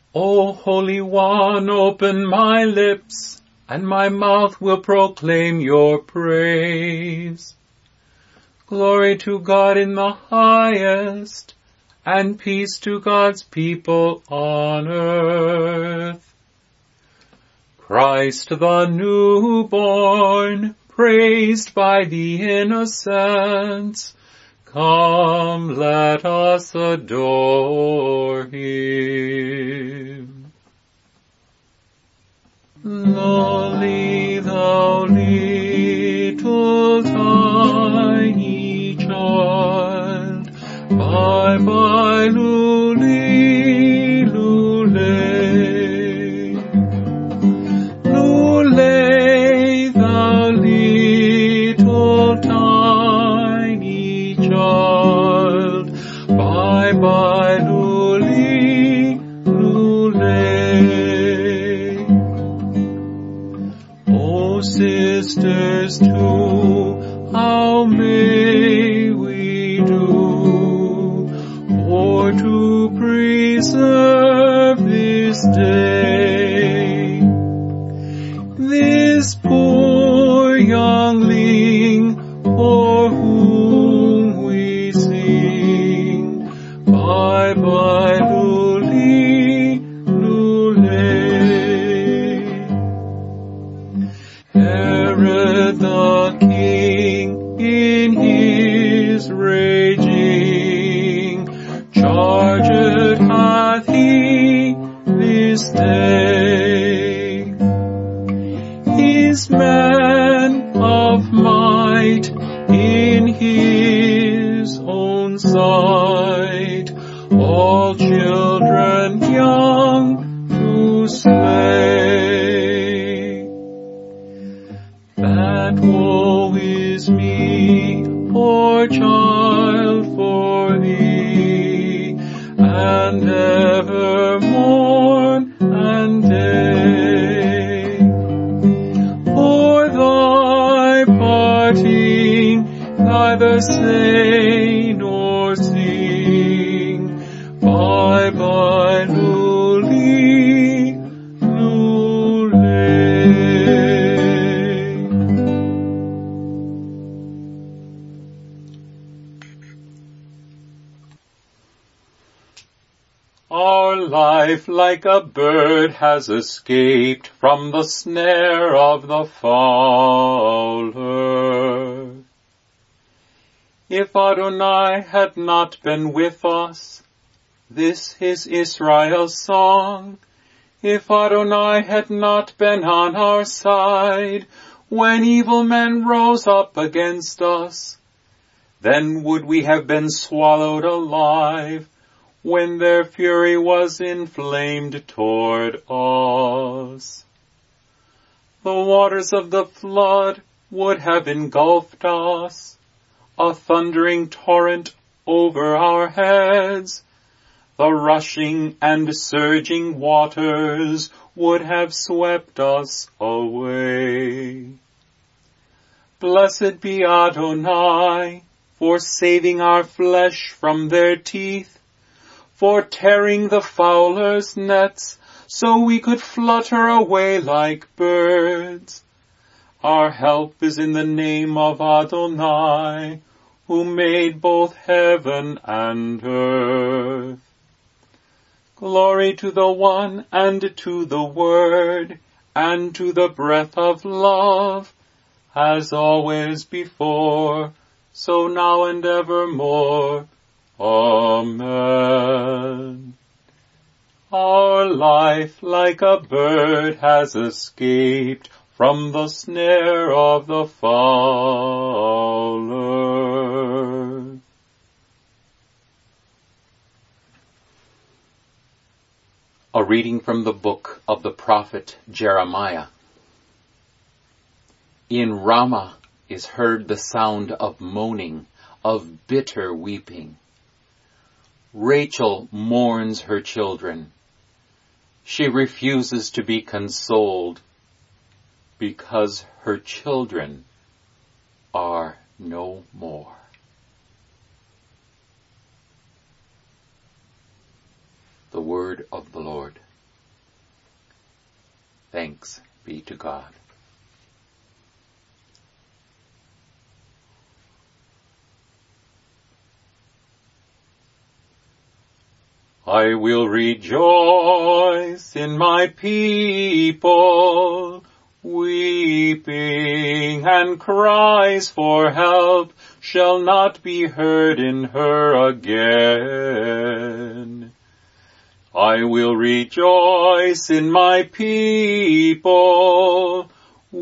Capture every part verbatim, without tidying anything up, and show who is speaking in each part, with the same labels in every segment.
Speaker 1: O Holy One, open my lips, and my mouth will proclaim your praise. Glory to God in the highest, and peace to God's people on earth. Christ the newborn, praised by the innocents, come, let us adore him. Lowly thou little tiny child, bye bye lule, lule. Lule thou little tiny child, bye bye lule, lule. Oh sisters too, how may we do for to preserve this day? This poor youngling for whom we sing, bye bye lule, lule. Herod the king in his raging charged hath he this day. His man of might in his own sight, all children young to slay. That woe is me, poor child, for thee, and ever mourn and day. For thy parting, neither say nor sing, bye bye lule, lule. Our life like a bird has escaped from the snare of the fowler. If Adonai had not been with us, this is Israel's song. If Adonai had not been on our side, when evil men rose up against us, then would we have been swallowed alive, when their fury was inflamed toward us. The waters of the flood would have engulfed us, a thundering torrent over our heads. The rushing and surging waters would have swept us away. Blessed be Adonai for saving our flesh from their teeth, for tearing the fowler's nets, so we could flutter away like birds. Our help is in the name of Adonai, who made both heaven and earth. Glory to the One, and to the Word, and to the breath of love, as always before, so now and evermore. Amen. Our life like a bird has escaped from the snare of the fowler. A reading from the book of the prophet Jeremiah. In Ramah is heard the sound of moaning, of bitter weeping. Rachel mourns her children. She refuses to be consoled because her children are no more. The word of the Lord. be to God. I will rejoice in my people, weeping and cries for help shall not be heard in her again. I will rejoice in my people,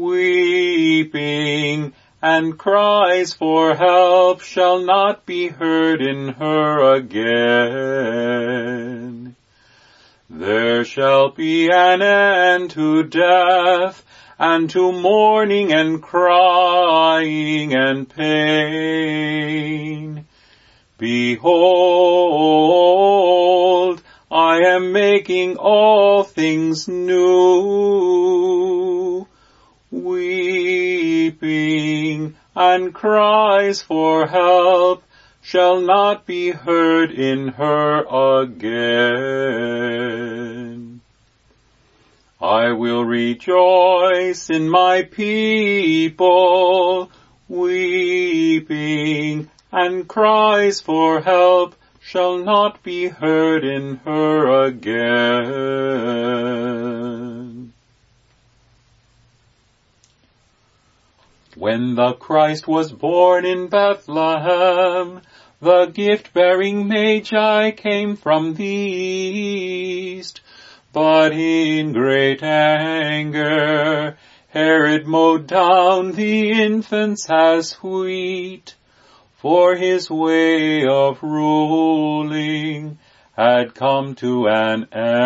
Speaker 1: weeping and cries for help shall not be heard in her again. There shall be an end to death, and to mourning and crying and pain. Behold, I am making all things new. Weeping and cries for help shall not be heard in her again. I will rejoice in my people, weeping and cries for help shall not be heard in her again. When the Christ was born in Bethlehem, the gift-bearing Magi came from the east. But in great anger, Herod mowed down the infants as wheat, for his way of ruling had come to an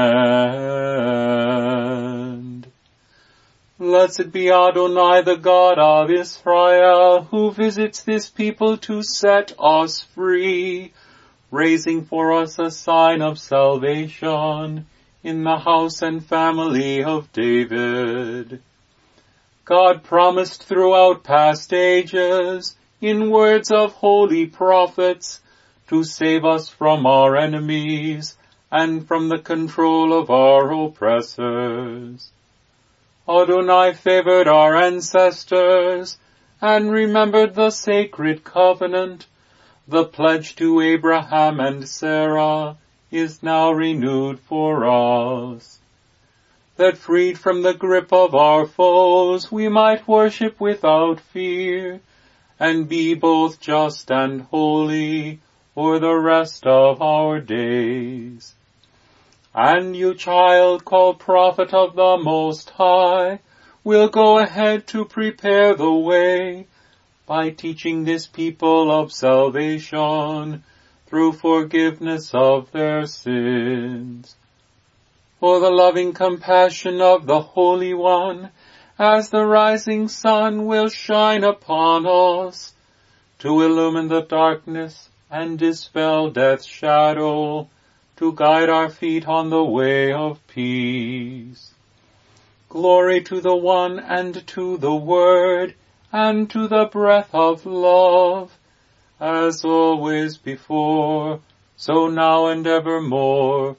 Speaker 1: end. Blessed be Adonai, the God of Israel, who visits this people to set us free, raising for us a sign of salvation in the house and family of David. God promised throughout past ages, in words of holy prophets, to save us from our enemies and from the control of our oppressors. Adonai favored our ancestors and remembered the sacred covenant. The pledge to Abraham and Sarah is now renewed for us, that freed from the grip of our foes we might worship without fear and be both just and holy for the rest of our days. And you, child, called prophet of the Most High, will go ahead to prepare the way by teaching this people of salvation through forgiveness of their sins. For the loving compassion of the Holy One, as the rising sun, will shine upon us to illumine the darkness and dispel death's shadow, to guide our feet on the way of peace. Glory to the One and to the Word and to the breath of love, as always before, so now and evermore.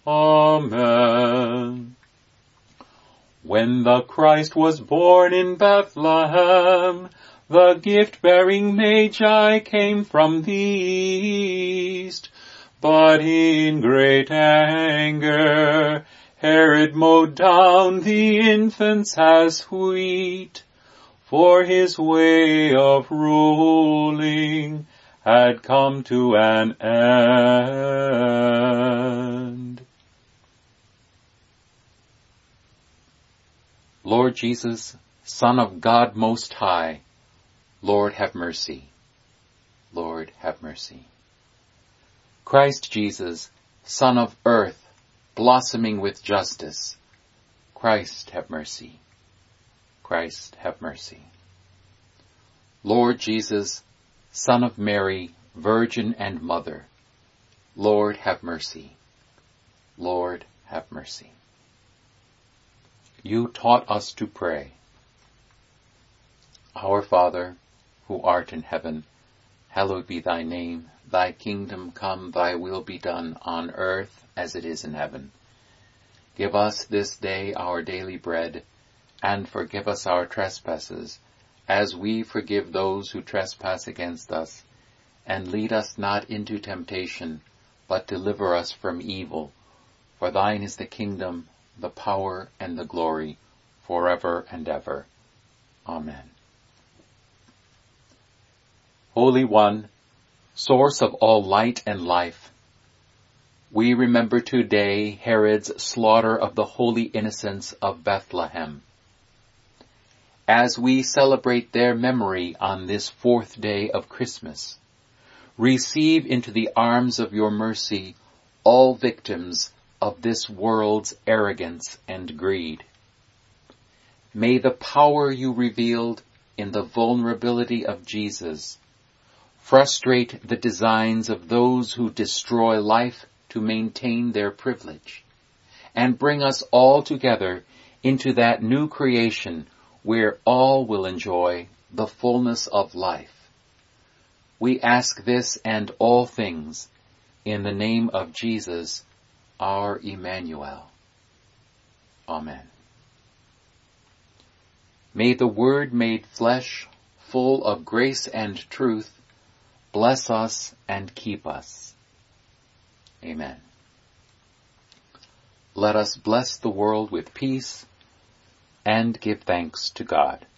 Speaker 1: Amen. When the Christ was born in Bethlehem, the gift-bearing Magi came from the east. But in great anger, Herod mowed down the infants as wheat, for his way of ruling had come to an end. Lord Jesus, Son of God Most High, Lord have mercy. Lord have mercy. Christ Jesus, Son of earth, blossoming with justice, Christ have mercy. Christ have mercy. Lord Jesus, Son of Mary, Virgin and Mother, Lord have mercy. Lord have mercy. You taught us to pray. Our Father, who art in heaven, hallowed be thy name. Thy kingdom come, thy will be done on earth as it is in heaven. Give us this day our daily bread, and forgive us our trespasses, as we forgive those who trespass against us. And lead us not into temptation, but deliver us from evil. For thine is the kingdom, the power, and the glory, forever and ever. Amen. Holy One, source of all light and life, we remember today Herod's slaughter of the holy innocents of Bethlehem. As we celebrate their memory on this fourth day of Christmas, receive into the arms of your mercy all victims of this world's arrogance and greed. May the power you revealed in the vulnerability of Jesus frustrate the designs of those who destroy life to maintain their privilege, and bring us all together into that new creation where all will enjoy the fullness of life. We ask this and all things in the name of Jesus, our Emmanuel. Amen. May the Word made flesh, full of grace and truth, bless us and keep us. Amen. Let us bless the world with peace and give thanks to God.